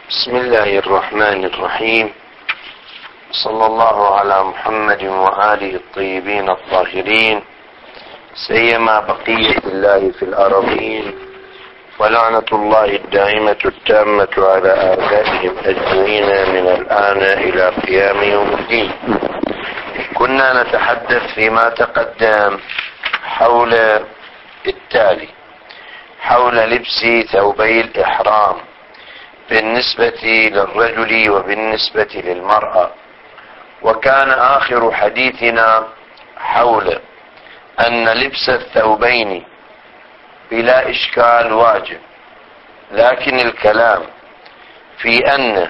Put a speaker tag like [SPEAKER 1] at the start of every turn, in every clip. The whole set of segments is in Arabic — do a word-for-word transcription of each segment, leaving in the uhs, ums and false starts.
[SPEAKER 1] بسم الله الرحمن الرحيم. صلى الله على محمد وآله الطيبين الطاهرين، سيما بقية الله في الأرضين، ولعنة الله الدائمة التامة على آبائهم أجمعين من الآن إلى قيام يوم الدين. كنا نتحدث فيما تقدم حول التالي: حول لبس ثوبي الإحرام بالنسبة للرجل وبالنسبة للمرأة، وكان آخر حديثنا حول أن لبس الثوبين بلا إشكال واجب، لكن الكلام في أن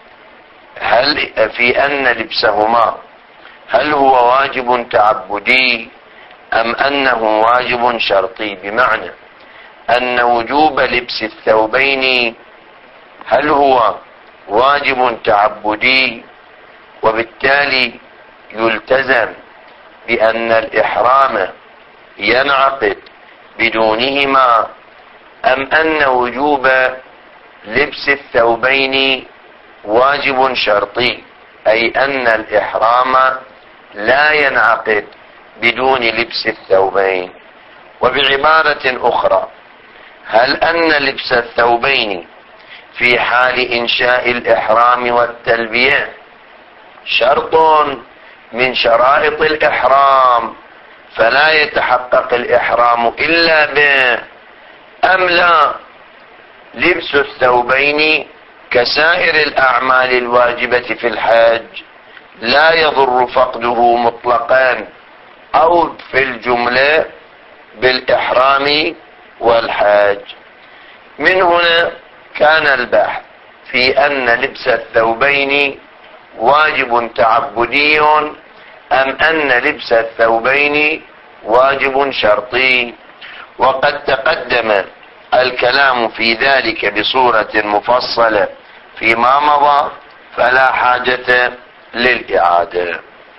[SPEAKER 1] هل في أن لبسهما هل هو واجب تعبدي أم أنه واجب شرطي، بمعنى أن وجوب لبس الثوبين هل هو واجب تعبدي وبالتالي يلتزم بأن الإحرام ينعقد بدونهما، أم أن وجوب لبس الثوبين واجب شرطي، أي أن الإحرام لا ينعقد بدون لبس الثوبين. وبعبارة أخرى، هل أن لبس الثوبين في حال إنشاء الإحرام والتلبية شرط من شرائط الإحرام فلا يتحقق الإحرام إلا به، أم لا لبس الثوبين كسائر الأعمال الواجبة في الحج لا يضر فقده مطلقا أو في الجملة بالإحرام والحج؟ من هنا كان البحث في أن لبس الثوبين واجب تعبدي أم أن لبس الثوبين واجب شرطي، وقد تقدم الكلام في ذلك بصورة مفصلة فيما مضى، فلا حاجة للإعادة.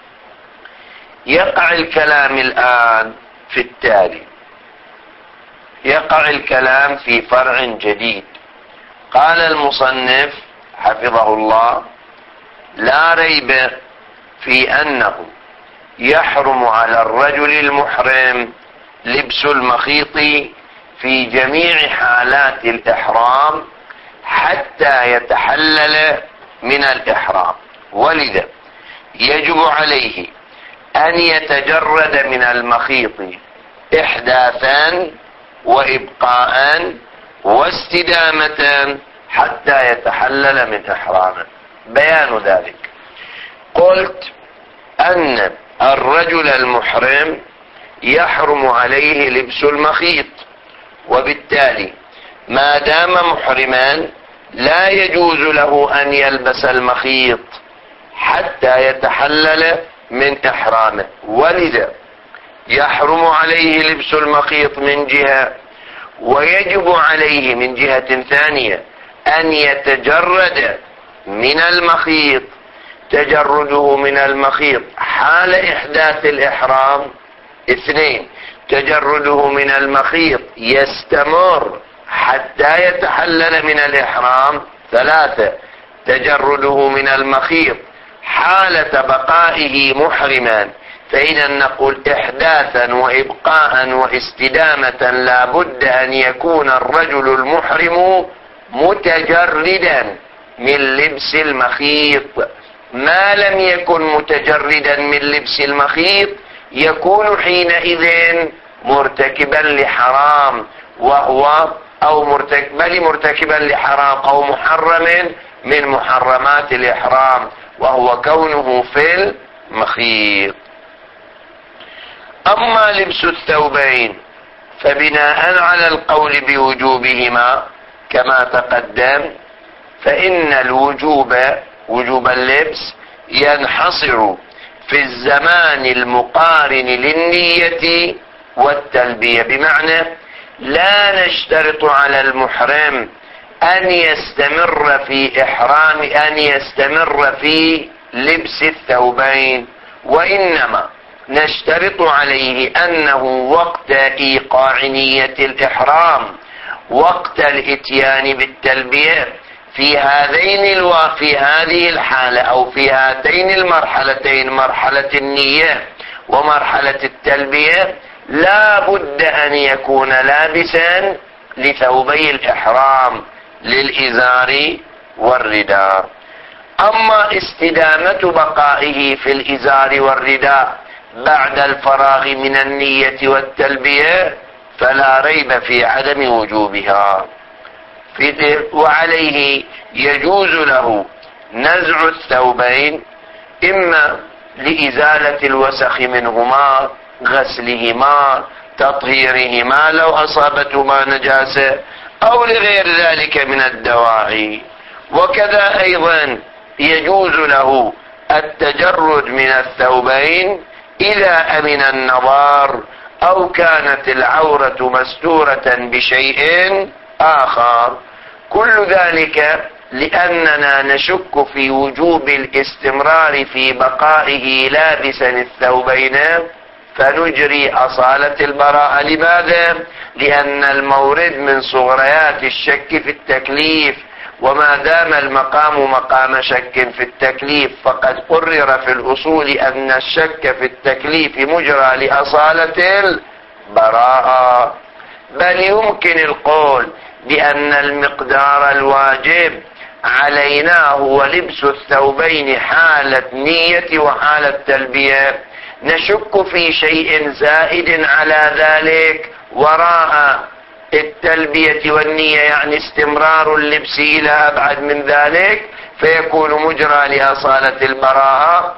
[SPEAKER 1] يقع الكلام الآن في التالي: يقع الكلام في فرع جديد. قال المصنف حفظه الله: لا ريب في أنه يحرم على الرجل المحرم لبس المخيط في جميع حالات الإحرام حتى يتحلل من الإحرام، ولذا يجب عليه أن يتجرد من المخيط إحداثا وإبقاء واستدامة حتى يتحلل من إحرامه. بيان ذلك: قلت أن الرجل المحرم يحرم عليه لبس المخيط، وبالتالي ما دام محرما لا يجوز له أن يلبس المخيط حتى يتحلل من إحرامه، ولذا يحرم عليه لبس المخيط من جهة، ويجب عليه من جهة ثانية أن يتجرد من المخيط. تجرده من المخيط حال إحداث الإحرام. اثنين، تجرده من المخيط يستمر حتى يتحلل من الإحرام. ثلاثة، تجرده من المخيط حالة بقائه محرما. فإذا نقول إحداثا وإبقاء واستدامة لا بد أن يكون الرجل المحرم متجردا من لبس المخيط. ما لم يكن متجردا من لبس المخيط يكون حينئذ مرتكبا لحرام، وهو أو مرتكب بل مرتكبا لحرام أو محرم من محرمات الإحرام، وهو كونه في المخيط. أما لبس الثوبين فبناء على القول بوجوبهما كما تقدم، فإن الوجوب وجوب اللبس ينحصر في الزمان المقارن للنية والتلبية، بمعنى لا نشترط على المحرم أن يستمر في إحرام أن يستمر في لبس الثوبين، وإنما نشترط عليه أنه وقت إيقاع نية الإحرام، وقت الإتيان بالتلبية، في هذين الو... في هذه الحالة أو في هاتين المرحلتين، مرحلة النية ومرحلة التلبية، لا بد أن يكون لابسا لثوبي الإحرام للإزار والرداء. أما استدامة بقائه في الإزار والرداء بعد الفراغ من النية والتلبية فلا ريب في عدم وجوبها، وعليه يجوز له نزع الثوبين إما لإزالة الوسخ منهما، غسلهما، تطهيرهما لو أصابتهما نجاسة، أو لغير ذلك من الدواعي. وكذا أيضا يجوز له التجرد من الثوبين إذا أمن النظر أو كانت العورة مستورة بشيء آخر. كل ذلك لأننا نشك في وجوب الاستمرار في بقائه لابسا الثوبين فنجري أصالة البراءة. لماذا؟ لأن المورد من صغريات الشك في التكليف، وما دام المقام مقام شك في التكليف فقد قرر في الأصول أن الشك في التكليف مجرى لأصالة البراءة. بل يمكن القول بأن المقدار الواجب علينا هو لبس الثوبين حالة نية وحالة تلبية، نشك في شيء زائد على ذلك وراء التلبية والنية، يعني استمرار اللبس إلى أبعد من ذلك فيكون مجرى لأصالة البراءة،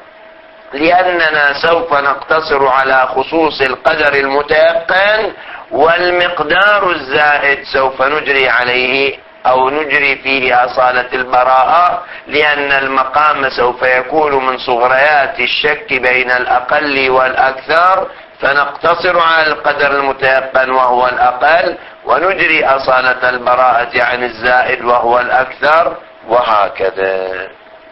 [SPEAKER 1] لأننا سوف نقتصر على خصوص القدر المتيقن، والمقدار الزائد سوف نجري عليه أو نجري فيه أصالة البراءة، لأن المقام سوف يكون من صغريات الشك بين الأقل والأكثر، فنقتصر على القدر المتيقن وهو الأقل ونجري أصالة البراءة عن الزائد وهو الأكثر، وهكذا.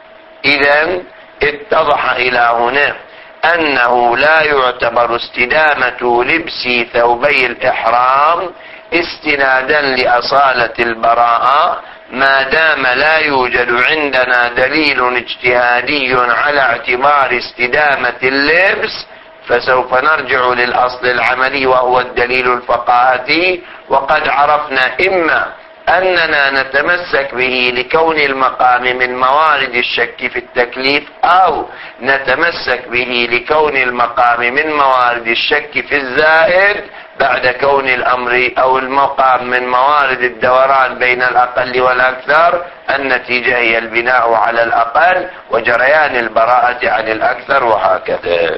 [SPEAKER 1] إذن اتضح إلى هنا أنه لا يعتبر استدامة لبس ثوبي الإحرام استنادا لأصالة البراءة ما دام لا يوجد عندنا دليل اجتهادي على اعتبار استدامة اللبس، فسوف نرجع للأصل العملي وهو الدليل الفقاهي. وقد عرفنا إما أننا نتمسك به لكون المقام من موارد الشك في التكليف، أو نتمسك به لكون المقام من موارد الشك في الزائد بعد كون الأمر أو المقام من موارد الدوران بين الأقل والأكثر. النتيجة هي البناء على الأقل وجريان البراءة عن الأكثر، وهكذا.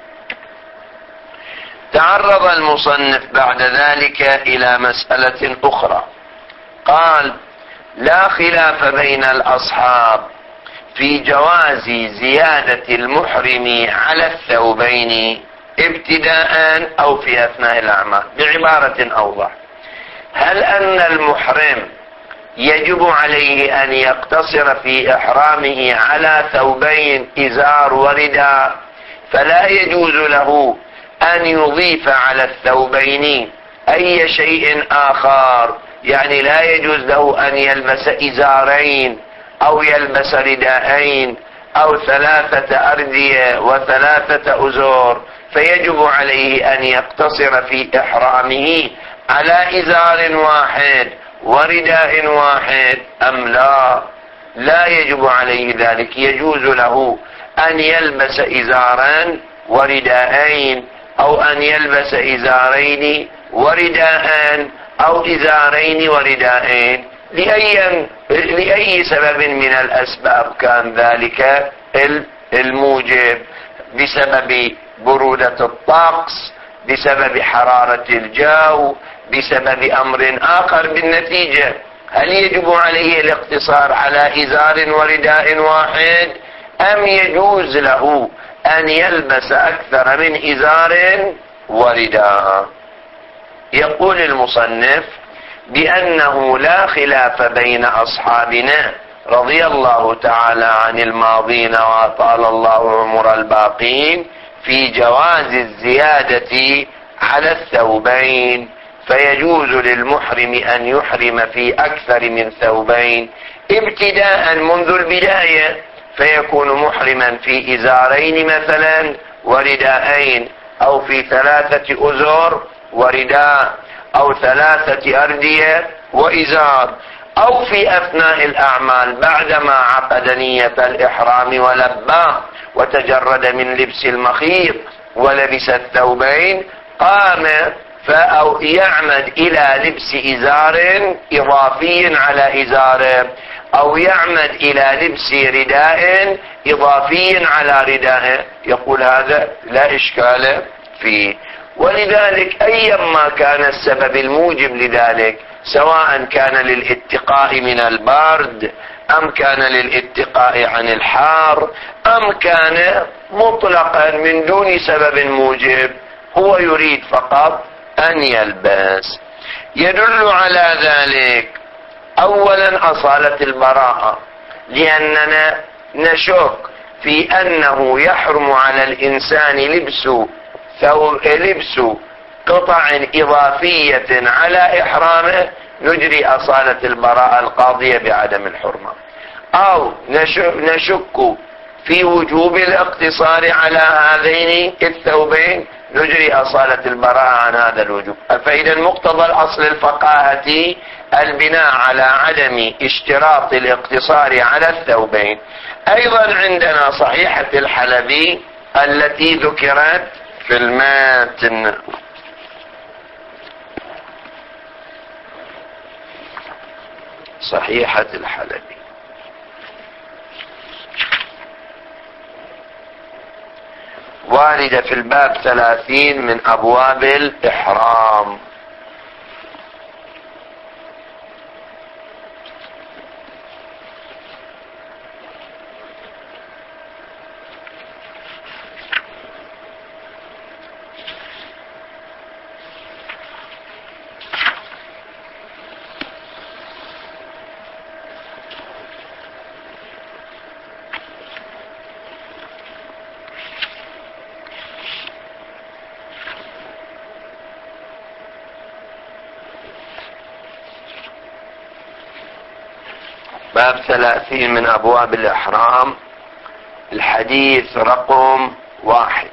[SPEAKER 1] تعرض المصنف بعد ذلك إلى مسألة أخرى، قال: لا خلاف بين الأصحاب في جواز زيادة المحرم على الثوبين ابتداء أو في أثناء الأعمال. بعبارة أوضح، هل أن المحرم يجب عليه أن يقتصر في إحرامه على ثوبين إزار ورداء، فلا يجوز له أن يضيف على الثوبين أي شيء آخر؟ يعني لا يجوز له أن يلبس إزارين أو يلبس رداءين أو ثلاثة أردية وثلاثة أزور، فيجب عليه أن يقتصر في إحرامه على إزار واحد ورداء واحد أم لا؟ لا يجب عليه ذلك، يجوز له أن يلبس إزاران ورداءين، أو أن يلبس إزارين ورداء، أو إزارين ورداءين، لأي, لأي سبب من الأسباب كان ذلك الموجب، بسبب برودة الطقس، بسبب حرارة الجو، بسبب أمر آخر. بالنتيجة هل يجب عليه الاقتصار على إزار ورداء واحد، أم يجوز له أن يلبس أكثر من إزار ورداء؟ يقول المصنف بأنه لا خلاف بين أصحابنا رضي الله تعالى عن الماضين وأطال الله عمر الباقين في جواز الزيادة على الثوبين فيجوز للمحرم أن يحرم في أكثر من ثوبين ابتداء منذ البداية، فيكون محرما في إزارين مثلا ورداءين، أو في ثلاثة أزر ورداء، أو ثلاثة أردية وإزار، أو في أثناء الأعمال بعدما عقد نية الإحرام ولبى وتجرد من لبس المخيط ولبس الثوبين، قام فأو يعمد إلى لبس إزار إضافي على إزاره، أو يعمد إلى لبس رداء إضافي على رداء، يقول هذا لا إشكال فيه. ولذلك أيما كان السبب الموجب لذلك، سواء كان للاتقاء من البرد أم كان للاتقاء عن الحار أم كان مطلقا من دون سبب موجب، هو يريد فقط أن يلبس. يدل على ذلك أولا أصالة البراءة، لأننا نشك في أنه يحرم على الإنسان لبس لبس قطع إضافية على إحرامه، نجري أصالة البراءة القاضية بعدم الحرمة. أو نشك في وجوب الاقتصار على هذين الثوبين، نجري أصالة البراءة عن هذا الوجوب. فإذا مقتضى الأصل الفقاهة البناء على عدم اشتراط الاقتصار على الثوبين. أيضا عندنا صحيحة الحلبي التي ذكرت في الماتن، صحيحة الحلبي واردة في الباب ثلاثين من أبواب الإحرام. باب ثلاثين من أبواب الإحرام، الحديث رقم واحد،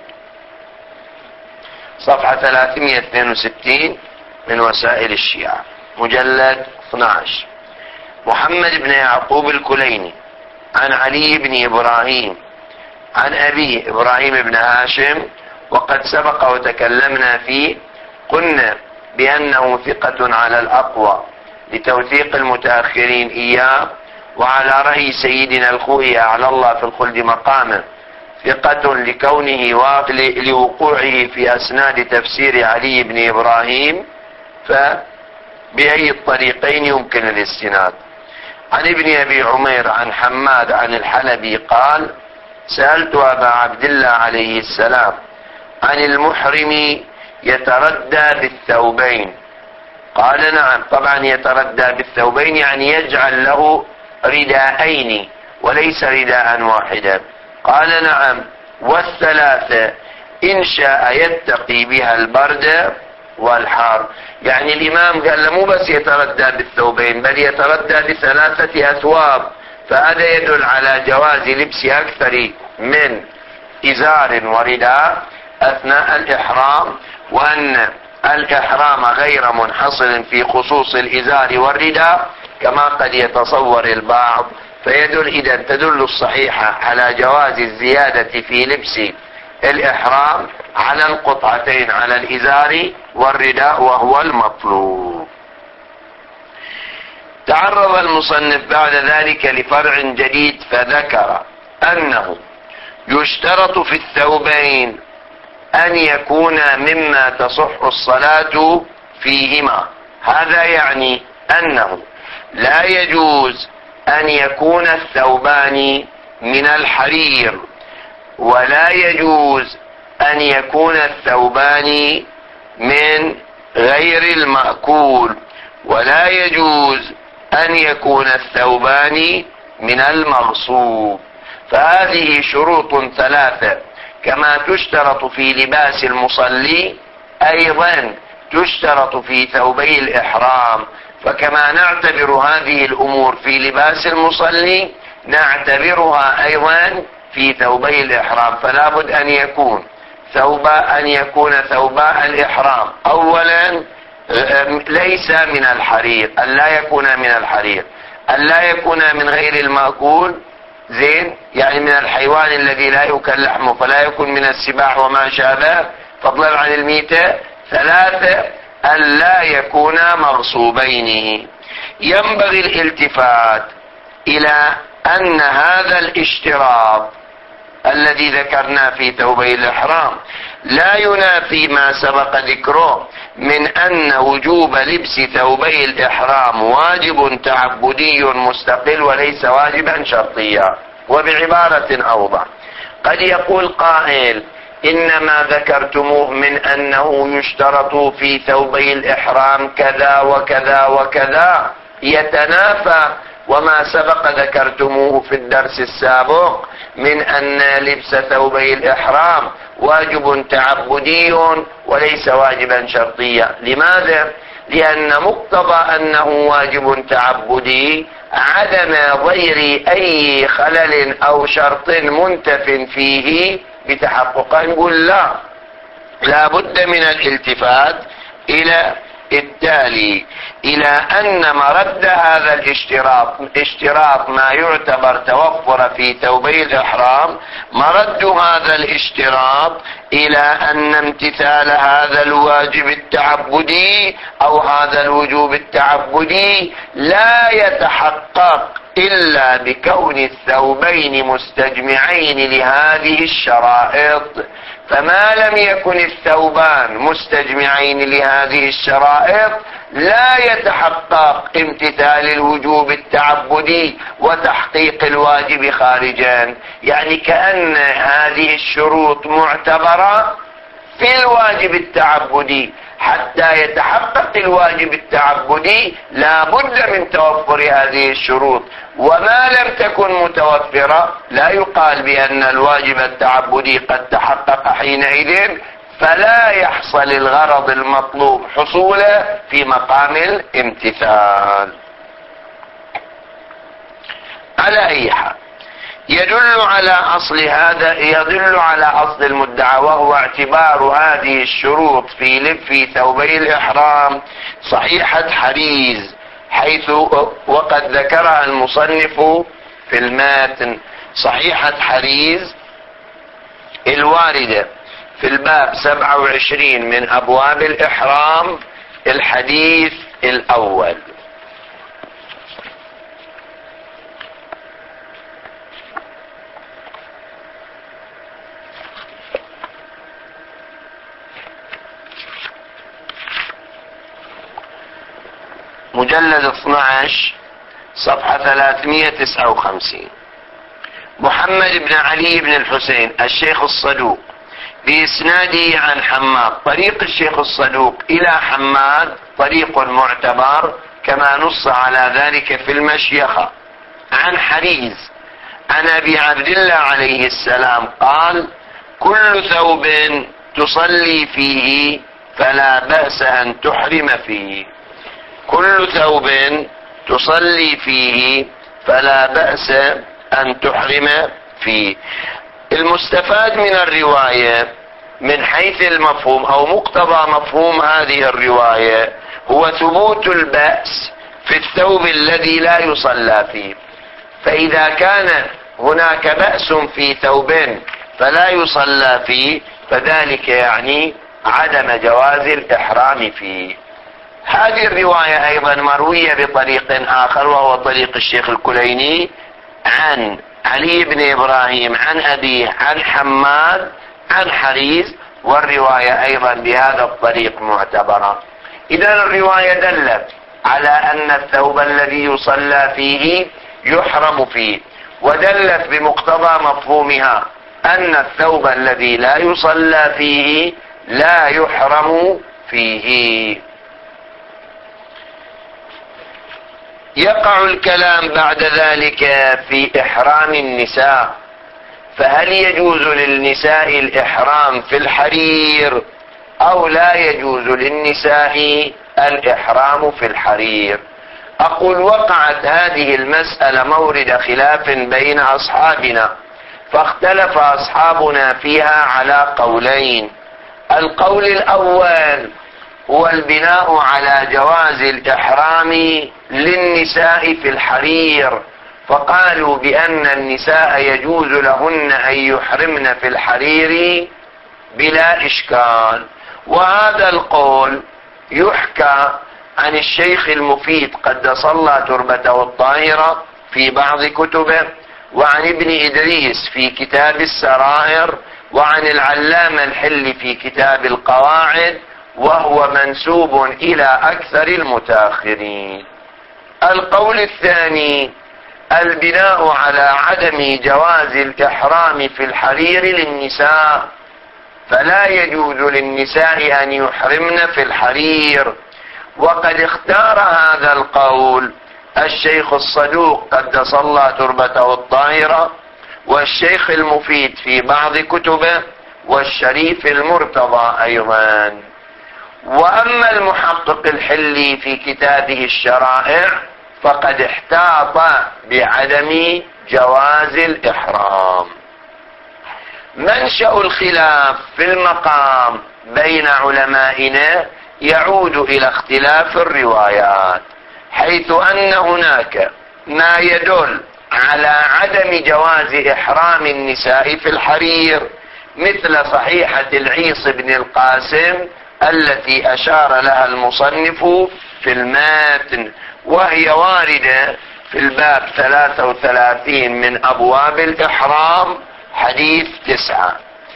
[SPEAKER 1] صفحة ثلاثمائة واثنين وستين من وسائل الشيعة، مجلد اثني عشر. محمد بن يعقوب الكليني عن علي بن إبراهيم عن أبيه إبراهيم بن هاشم، وقد سبق وتكلمنا فيه، قلنا بأنه ثقة على الأقوى لتوثيق المتأخرين إياه، وعلى رأي سيدنا الخوئي أعلى الله في الخلد مقاما ثقة لكونه لوقوعه في أسناد تفسير علي بن إبراهيم، فبأي الطريقين يمكن الاستناد. عن ابن أبي عمير عن حماد عن الحلبي قال: سألت أبا عبد الله عليه السلام عن المحرم يتردى بالثوبين، قال: نعم. طبعا يتردى بالثوبين يعني يجعل له رداءين وليس رداء واحدا. قال: نعم. والثلاثة إن شاء يتقي بها البرد والحار. يعني الإمام قال له مو بس يتردى بالثوبين، بل يتردى بثلاثة أثواب، فهذا يدل على جواز لبس أكثر من إزار ورداء أثناء الإحرام، وأن الإحرام غير منحصر في خصوص الإزار والرداء كما قد يتصور البعض. فيدل إذا تدل الصحيحة على جواز الزيادة في لبس الإحرام على القطعتين، على الإزار والرداء، وهو المطلوب. تعرض المصنف بعد ذلك لفرع جديد، فذكر أنه يشترط في الثوبين أن يكون مما تصح الصلاة فيهما. هذا يعني أنه لا يجوز أن يكون الثوبان من الحرير، ولا يجوز أن يكون الثوبان من غير المأكول، ولا يجوز أن يكون الثوبان من المغصوب. فهذه شروط ثلاثة، كما تشترط في لباس المصلي أيضا تشترط في ثوبي الإحرام، فكما نعتبر هذه الأمور في لباس المصلي نعتبرها أيضا في ثوبي الإحرام. فلا بد أن يكون ثوبا أن يكون ثوباء الإحرام أولا ليس من الحرير، أن لا يكون من الحرير، أن لا يكون من غير المأكول، زين، يعني من الحيوان الذي لا يؤكل لحمه، فلا يكون من السباع وما شابه فضلا عن الميتة. ثلاثة، أن لا يكونا مغصوبين. ينبغي الالتفات إلى أن هذا الاشتراط الذي ذكرنا في ثوبي الإحرام لا ينافي ما سبق ذكره من أن وجوب لبس ثوبي الإحرام واجب تعبدي مستقل وليس واجبا شرطيا. وبعبارة أوضح، قد يقول قائل إنما ذكرتموه من أنه يشترط في ثوبي الإحرام كذا وكذا وكذا، يتنافى وما سبق ذكرتموه في الدرس السابق من أن لبس ثوبي الإحرام واجب تعبدي وليس واجبا شرطيا. لماذا؟ لأن مقتضى أنه واجب تعبدي عدم ضير أي خلل أو شرط منتف فيه بتحقق. نقول لا، لا بد من الالتفات إلى التالي، إلى أن مرد هذا الاشتراط اشتراط ما يعتبر توفر في ثوبي الإحرام، مرد هذا الاشتراط إلى أن امتثال هذا الواجب التعبدي أو هذا الوجوب التعبدي لا يتحقق إلا بكون الثوبين مستجمعين لهذه الشرائط. فما لم يكن الثوبان مستجمعين لهذه الشرائط لا يتحقق امتثال الوجوب التعبدي وتحقيق الواجب خارجا. يعني كأن هذه الشروط معتبرة في الواجب التعبدي، حتى يتحقق الواجب التعبدي لا بد من توفر هذه الشروط، وما لم تكن متوفرة لا يقال بأن الواجب التعبدي قد تحقق حينئذ، فلا يحصل الغرض المطلوب حصوله في مقام الامتثال. على أي حال يدل على أصل هذا يدل على أصل المدعى، وهو اعتبار هذه الشروط في لف ثوبي الإحرام صحيحة حريز، حيث وقد ذكرها المصنف في الماتن. صحيحة حريز الواردة في الباب سبعة وعشرين من أبواب الإحرام، الحديث الأول. مجلد اثني عشر صفحة ثلاثمائة وتسعة وخمسين. محمد بن علي بن الحسين الشيخ الصدوق بإسناده عن حماد. طريق الشيخ الصدوق إلى حماد طريق معتبر كما نص على ذلك في المشيخة. عن حريز عن أبي عبد الله عليه السلام قال: كل ثوب تصلي فيه فلا بأس أن تحرم فيه. كل ثوب تصلي فيه فلا بأس أن تحرم فيه. المستفاد من الرواية من حيث المفهوم أو مقتضى مفهوم هذه الرواية هو ثبوت البأس في الثوب الذي لا يصلى فيه. فإذا كان هناك بأس في ثوب فلا يصلى فيه فذلك يعني عدم جواز الإحرام فيه. هذه الرواية أيضا مروية بطريق آخر، وهو طريق الشيخ الكليني عن علي بن إبراهيم عن أبيه عن حماد عن حريز، والرواية أيضا بهذا الطريق معتبرة. إذن الرواية دلت على أن الثوب الذي يصلى فيه يحرم فيه، ودلت بمقتضى مفهومها أن الثوب الذي لا يصلى فيه لا يحرم فيه. يقع الكلام بعد ذلك في إحرام النساء، فهل يجوز للنساء الإحرام في الحرير أو لا يجوز للنساء الإحرام في الحرير؟ أقول وقعت هذه المسألة مورد خلاف بين أصحابنا، فاختلف أصحابنا فيها على قولين. القول الأول هو البناء على جواز الإحرام للنساء في الحرير، فقالوا بأن النساء يجوز لهن أن يحرمن في الحرير بلا إشكال. وهذا القول يحكى عن الشيخ المفيد قدس الله تربته الطاهرة في بعض كتبه، وعن ابن إدريس في كتاب السرائر، وعن العلامة الحلي في كتاب القواعد، وهو منسوب إلى أكثر المتأخرين. القول الثاني البناء على عدم جواز الإحرام في الحرير للنساء، فلا يجوز للنساء أن يحرمن في الحرير. وقد اختار هذا القول الشيخ الصدوق قدس الله تربته الطاهرة، والشيخ المفيد في بعض كتبه، والشريف المرتضى أيضا. وأما المحقق الحلي في كتابه الشرائع فقد احتاط بعدم جواز الإحرام. منشأ الخلاف في المقام بين علمائنا يعود إلى اختلاف الروايات، حيث أن هناك ما يدل على عدم جواز إحرام النساء في الحرير، مثل صحيحة العيص بن القاسم التي أشار لها المصنف في الماتن، وهي واردة في الباب ثلاثة وثلاثين من أبواب الإحرام حديث تسعة.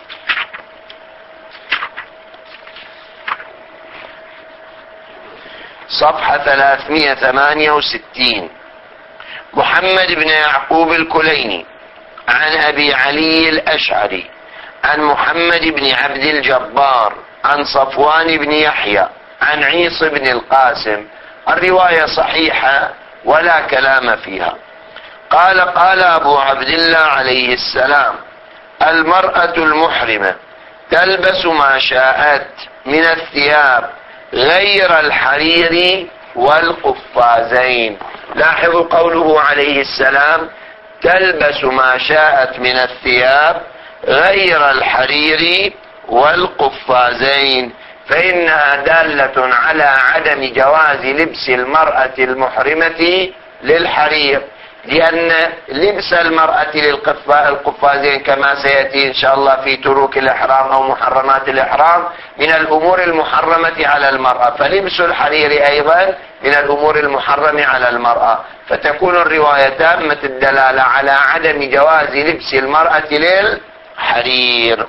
[SPEAKER 1] صفحة ثلاثمائة وثمانية وستين. محمد بن يعقوب الكليني عن أبي علي الأشعري عن محمد بن عبد الجبار عن صفوان بن يحيى عن عيص بن القاسم. الرواية صحيحة ولا كلام فيها. قال قال أبو عبد الله عليه السلام: المرأة المحرمة تلبس ما شاءت من الثياب غير الحرير والقفازين. لاحظوا قوله عليه السلام: تلبس ما شاءت من الثياب غير الحرير والقفازين، فإنها دالة على عدم جواز لبس المرأة المحرمة للحرير، لأن لبس المرأة للقفازين كما سيأتي إن شاء الله في تروك الإحرام أو محرمات الإحرام من الأمور المحرمة على المرأة، فلبس الحرير أيضا من الأمور المحرمة على المرأة، فتكون الرواية تامة الدلالة على عدم جواز لبس المرأة للحرير.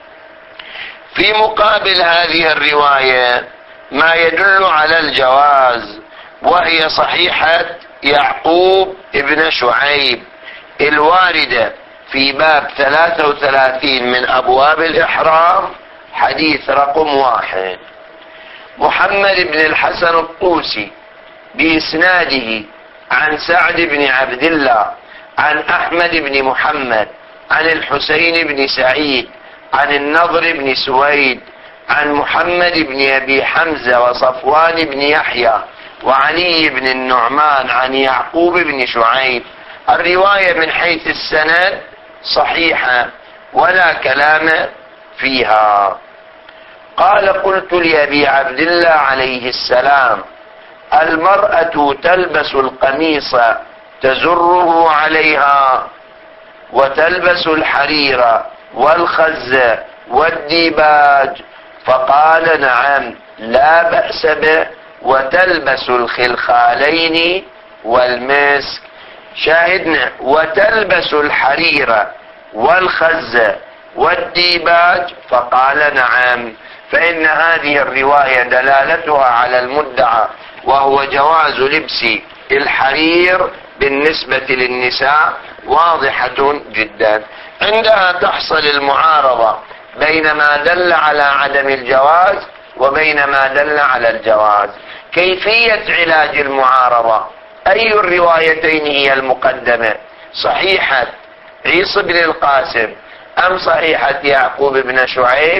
[SPEAKER 1] في مقابل هذه الرواية ما يدل على الجواز، وهي صحيحة يعقوب ابن شعيب الواردة في باب ثلاثة وثلاثين من أبواب الإحرام حديث رقم واحد. محمد بن الحسن الطوسي بإسناده عن سعد بن عبد الله عن أحمد بن محمد عن الحسين بن سعيد عن النضر بن سويد عن محمد بن أبي حمزة وصفوان بن يحيى وعلي بن النعمان عن يعقوب بن شعيب. الرواية من حيث السند صحيحة ولا كلام فيها. قال: قلت لأبي عبد الله عليه السلام: المرأة تلبس القميص تزره عليها وتلبس الحرير والخز والديباج؟ فقال: نعم لا بأس به، وتلبس الخلخالين والمسك. شاهدنا: وتلبس الحرير والخز والديباج، فقال: نعم. فإن هذه الرواية دلالتها على المدعى، وهو جواز لبس الحرير بالنسبة للنساء، واضحة جدا. عندها تحصل المعارضة بين ما دل على عدم الجواز وبين ما دل على الجواز. كيفية علاج المعارضة؟ أي الروايتين هي المقدمة؟ صحيحة عيص بن القاسم أم صحيحة يعقوب بن شعيب؟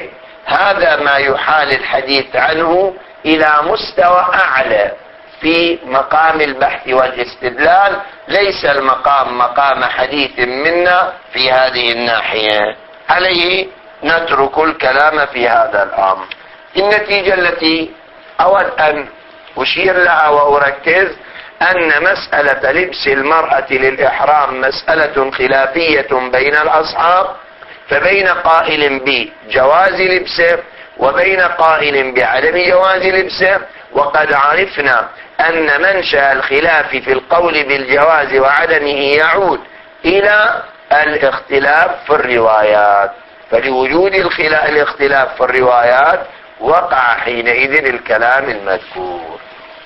[SPEAKER 1] هذا ما يحال الحديث عنه إلى مستوى أعلى في مقام البحث والاستدلال، ليس المقام مقام حديث منا في هذه الناحية. عليه نترك الكلام في هذا الأمر. النتيجة التي أود أن أشير لها وأركز أن مسألة لبس المرأة للإحرام مسألة خلافية بين الأصحاب، فبين قائل بجواز لبسه وبين قائل بعدم جواز لبسه. وقد عرفنا أن منشأ الخلاف في القول بالجواز وعدمه يعود إلى الاختلاف في الروايات، فلوجود الاختلاف في الروايات وقع حينئذ الكلام المذكور.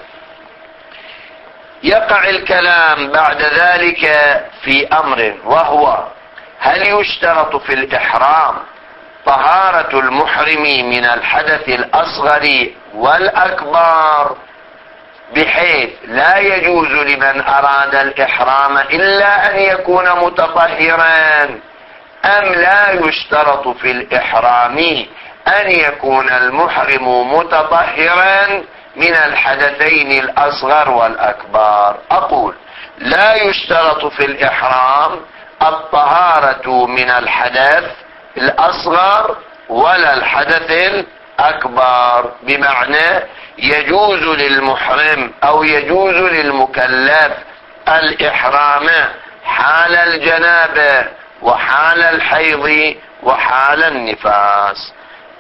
[SPEAKER 1] يقع الكلام بعد ذلك في أمر، وهو هل يشترط في الإحرام طهارة المحرم من الحدث الأصغر والأكبر بحيث لا يجوز لمن أراد الإحرام إلا أن يكون متطهرا، أم لا يشترط في الإحرام أن يكون المحرم متطهرا من الحدثين الأصغر والأكبر؟ أقول لا يشترط في الإحرام الطهارة من الحدث الأصغر ولا الحدث الأكبر، بمعنى يجوز للمحرم أو يجوز للمكلف الإحرام حال الجنابة وحال الحيض وحال النفاس.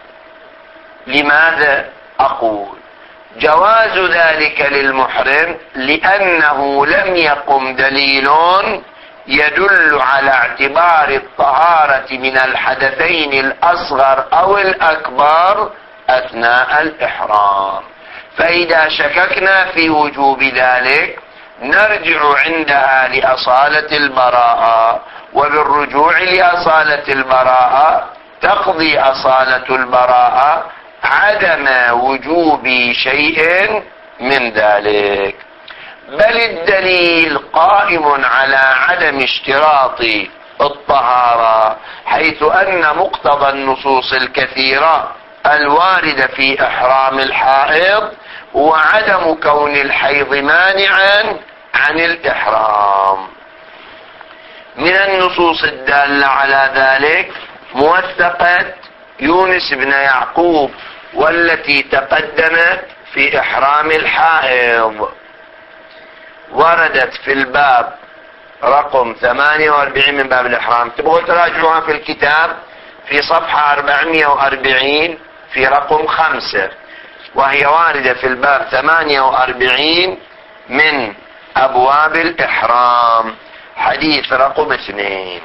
[SPEAKER 1] لماذا أقول جواز ذلك للمحرم؟ لأنه لم يقم دليل يدل على اعتبار الطهارة من الحدثين الأصغر أو الأكبر أثناء الإحرام. فإذا شككنا في وجوب ذلك نرجع عندها لأصالة البراءة، وبالرجوع لأصالة البراءة تقضي أصالة البراءة عدم وجوب شيء من ذلك، بل الدليل قائم على عدم اشتراط الطهارة، حيث أن مقتضى النصوص الكثيرة الواردة في إحرام الحائض وعدم كون الحيض مانعا عن الإحرام. من النصوص الدالة على ذلك موثقة يونس بن يعقوب والتي تقدمت في إحرام الحائض، وردت في الباب رقم ثمانية وأربعين من باب الإحرام. تبغوا تراجعوها في الكتاب في صفحة أربعمائة وأربعين في رقم خمسة، وهي واردة في الباب ثمانية وأربعين من أبواب الإحرام، حديث رقم اثنين.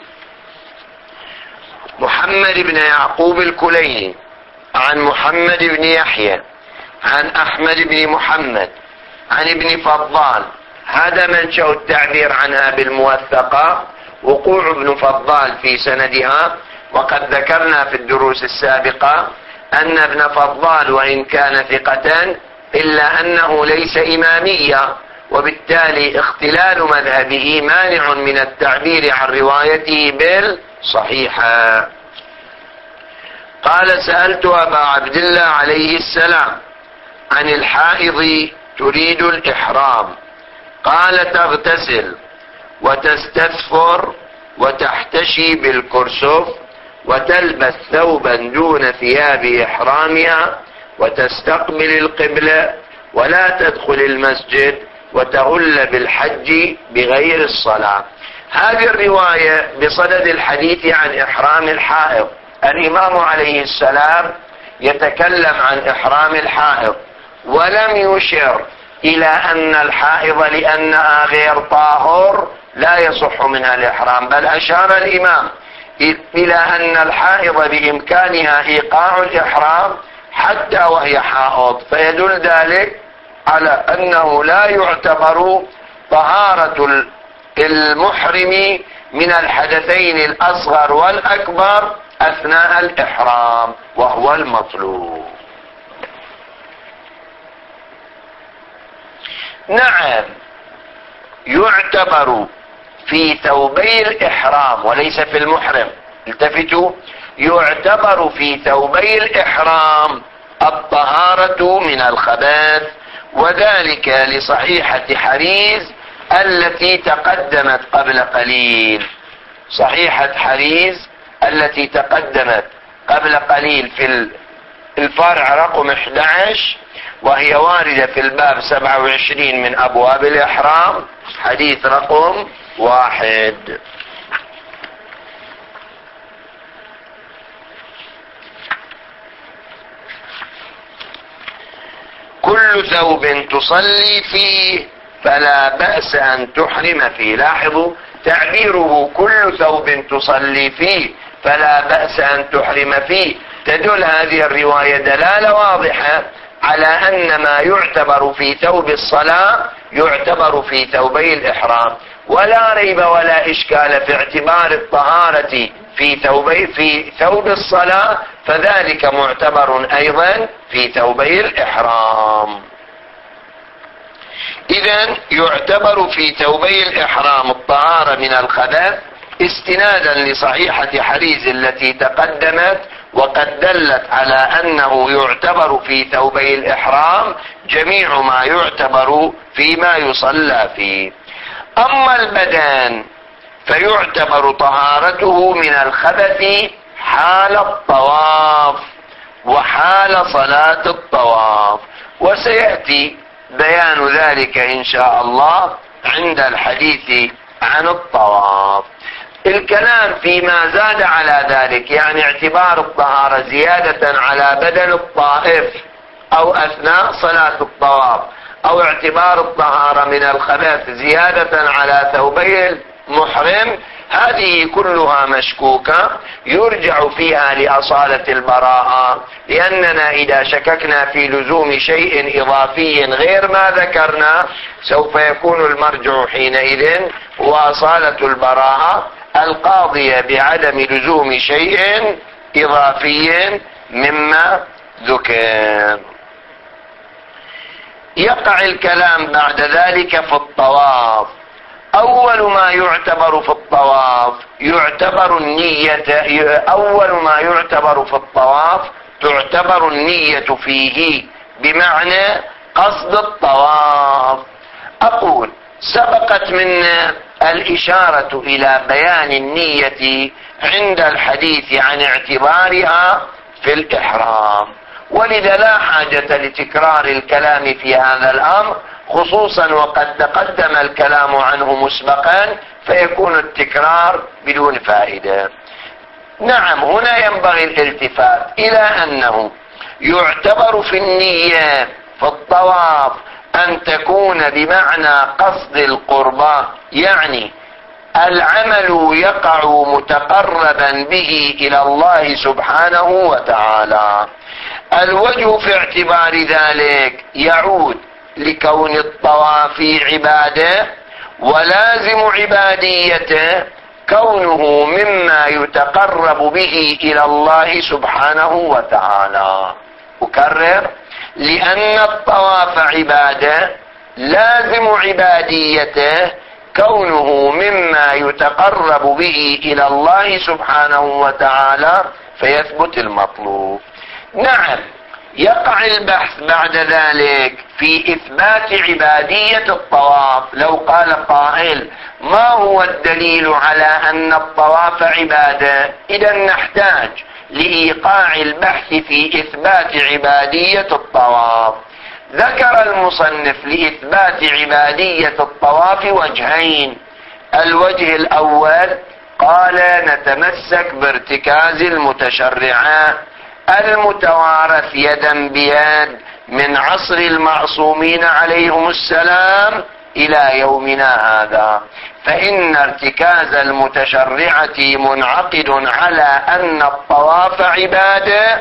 [SPEAKER 1] محمد بن يعقوب الكليني عن محمد بن يحيى عن أحمد بن محمد عن ابن فضال، هذا منشأ التعبير عنها بالموثقة، وقوع ابن فضال في سندها. وقد ذكرنا في الدروس السابقة أن ابن فضال وإن كان ثقة إلا أنه ليس إماميا، وبالتالي اختلال مذهبه مانع من التعبير عن روايته بالصحيحة. قال سألت أبا عبد الله عليه السلام عن الحائض تريد الإحرام، قال تغتسل وتستثفر وتحتشي بالكرسف وتلبس ثوبا دون ثياب إحرامها وتستقبل القبلة ولا تدخل المسجد وتهل بالحج بغير الصلاة. هذه الرواية بصدد الحديث عن إحرام الحائض. الإمام عليه السلام يتكلم عن إحرام الحائض ولم يشر إلى أن الحائض لأنها غير طاهر لا يصح منها الإحرام، بل أشار الإمام إلى أن الحائض بإمكانها إيقاع الإحرام حتى وهي حائض، فيدل ذلك على أنه لا يعتبر طهارة المحرم من الحدثين الأصغر والأكبر أثناء الإحرام، وهو المطلوب. نعم يعتبر في ثوبي الإحرام وليس في المحرم، التفتوا، يعتبر في ثوبي الإحرام الطهارة من الخبث، وذلك لصحيحة حريز التي تقدمت قبل قليل. صحيحة حريز التي تقدمت قبل قليل في الفرع رقم أحد عشر، وهي واردة في الباب سبعة وعشرين من أبواب الإحرام، حديث رقم واحد. كل ثوب تصلي فيه فلا بأس أن تحرم فيه. لاحظوا تعبيره كل ثوب تصلي فيه فلا بأس أن تحرم فيه، تدل هذه الرواية دلالة واضحة على أن ما يعتبر في ثوب الصلاة يعتبر في ثوبي الإحرام، ولا ريب ولا إشكال في اعتبار الطهارة في ثوبي في ثوب الصلاة، فذلك معتبر أيضا في ثوبي الإحرام. إذن يعتبر في ثوبي الإحرام الطهارة من الخبث استنادا لصحيحة حريز التي تقدمت، وقد دلت على أنه يعتبر في ثوبي الإحرام جميع ما يعتبر فيما يصلى فيه. أما البدن فيعتبر طهارته من الخبث حال الطواف وحال صلاة الطواف، وسيأتي بيان ذلك إن شاء الله عند الحديث عن الطواف. الكلام فيما زاد على ذلك، يعني اعتبار الطهارة زيادة على بدن الطائف أو أثناء صلاة الطواف، أو اعتبار الطهارة من الخبث زيادة على ثوبي المحرم، هذه كلها مشكوكة يرجع فيها لأصالة البراءة، لأننا إذا شككنا في لزوم شيء إضافي غير ما ذكرنا سوف يكون المرجع حينئذ وأصالة البراءة القاضية بعدم لزوم شيء إضافي مما ذكر. يقع الكلام بعد ذلك في الطواف. أول ما يعتبر في الطواف يعتبر النية، أول ما يعتبر في الطواف تعتبر النية فيه، بمعنى قصد الطواف. أقول سبقت منا الإشارة إلى بيان النية عند الحديث عن اعتبارها في الإحرام، ولذا لا حاجة لتكرار الكلام في هذا الأمر، خصوصا وقد تقدم الكلام عنه مسبقا فيكون التكرار بدون فائدة. نعم، هنا ينبغي الالتفات إلى أنه يعتبر في النية في الطواف أن تكون بمعنى قصد القربى، يعني العمل يقع متقربا به إلى الله سبحانه وتعالى. الوجه في اعتبار ذلك يعود لكون الطواف عبادة، ولازم عباديته كونه مما يتقرب به إلى الله سبحانه وتعالى. أكرر، لأن الطواف عبادة لازم عباديته كونه مما يتقرب به إلى الله سبحانه وتعالى فيثبت المطلوب. نعم، يقع البحث بعد ذلك في إثبات عبادية الطواف. لو قال قائل ما هو الدليل على أن الطواف عبادة؟ إذا نحتاج لإيقاع البحث في إثبات عبادية الطواف. ذكر المصنف لإثبات عبادية الطواف وجهين. الوجه الأول قال نتمسك بارتكاز المتشرعات المتوارث يدا بيد من عصر المعصومين عليهم السلام إلى يومنا هذا، فإن ارتكاز المتشرعة منعقد على أن الطواف عبادة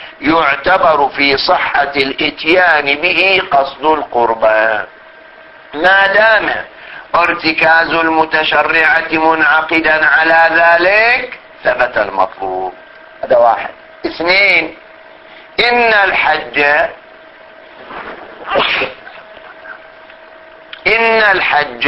[SPEAKER 1] يعتبر في صحة الاتيان به قصد القربى. ما دام ارتكاز المتشرعة منعقدا على ذلك ثبت المطلوب. هذا واحد. اثنين، إن الحج إن الحج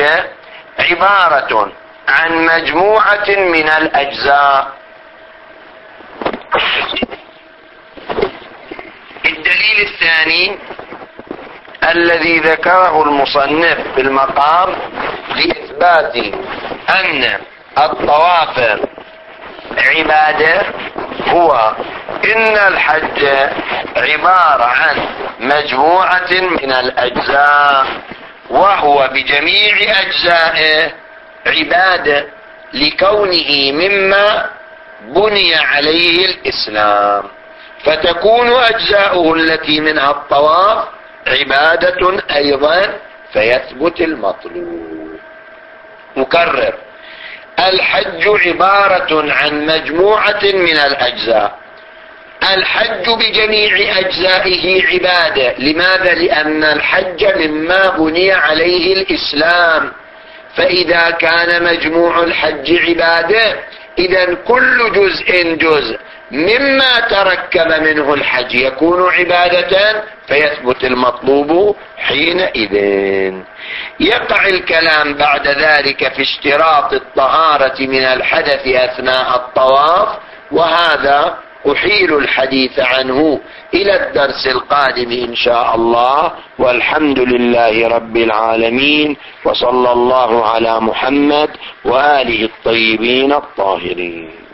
[SPEAKER 1] عبارة عن مجموعة من الأجزاء الدليل الثاني الذي ذكره المصنف في المقام لإثبات أن الطواف عبادة هو إن الحج عبارة عن مجموعة من الأجزاء، وهو بجميع أجزائه عبادة لكونه مما بني عليه الإسلام، فتكون أجزاؤه التي منها الطواف عبادة أيضا، فيثبت المطلوب. مكرر: الحج عبارة عن مجموعة من الأجزاء، الحج بجميع أجزائه عبادة. لماذا؟ لأن الحج مما بني عليه الإسلام، فإذا كان مجموع الحج عبادة إذن كل جزء جزء مما تركب منه الحج يكون عبادة، فيثبت المطلوب حينئذ. يقع الكلام بعد ذلك في اشتراط الطهارة من الحدث أثناء الطواف، وهذا أحيل الحديث عنه إلى الدرس القادم إن شاء الله، والحمد لله رب العالمين، وصلى الله على محمد وآله الطيبين الطاهرين.